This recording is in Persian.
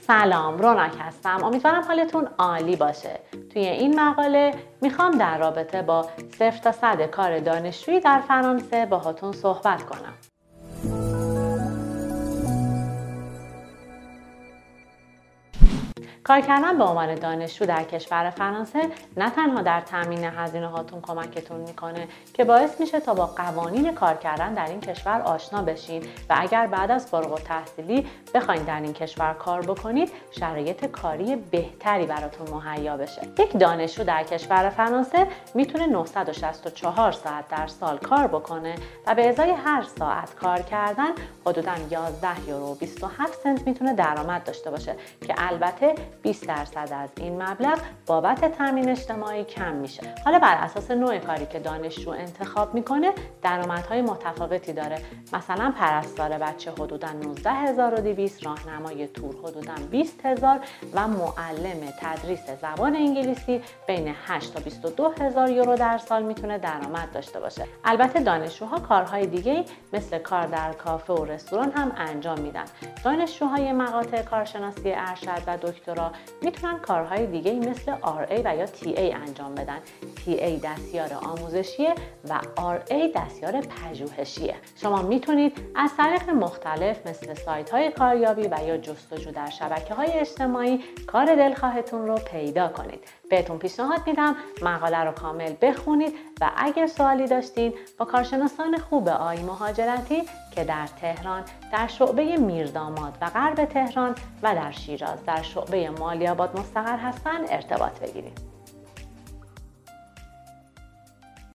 سلام، روناک هستم. امیدوارم حالتون عالی باشه. توی این مقاله میخوام در رابطه با 0 تا 100 کار دانشجویی در فرانسه باهاتون صحبت کنم. کار کردن به عنوان دانشجو در کشور فرانسه نه تنها در تامین هزینه هاتون کمکتون میکنه که باعث میشه تا با قوانین کار کردن در این کشور آشنا بشین و اگر بعد از فارغ التحصیلی بخواید در این کشور کار بکنید شرایط کاری بهتری براتون مهیا بشه. یک دانشجو در کشور فرانسه میتونه 964 ساعت در سال کار بکنه و به ازای هر ساعت کار کردن حدوداً 11 یورو و 27 سنت میتونه درآمد داشته باشه که البته 20% از این مبلغ بابت تامین اجتماعی کم میشه. حالا بر اساس نوع کاری که دانشجو انتخاب میکنه درآمدهای متفاوتی داره. مثلا پرستار بچه حدوداً 19200، راهنمای تور حدوداً 20000 و معلم تدریس زبان انگلیسی بین 8 تا 22000 یورو در سال میتونه درآمد داشته باشه. البته دانشجوها کارهای دیگه مثل کار در کافه و رستوران هم انجام میدن. دانشجوهای مقاطع کارشناسی ارشد و دکترا میتونن کارهای دیگه مثل RA و یا TA انجام بدن. TA دستیار آموزشیه و RA دستیار پژوهشیه. شما میتونید از طریق مختلف مثل سایت‌های کاریابی و یا جستجو در شبکه‌های اجتماعی کار دلخواهتون رو پیدا کنید. بهتون پیشنهاد میدم مقاله رو کامل بخونید و اگر سوالی داشتین با کارشناسان خوب آی مهاجرتی که در تهران در شعبه میرداماد و غرب تهران و در شیراز در شعبه مالی‌آباد مستقر هستن ارتباط بگیرید.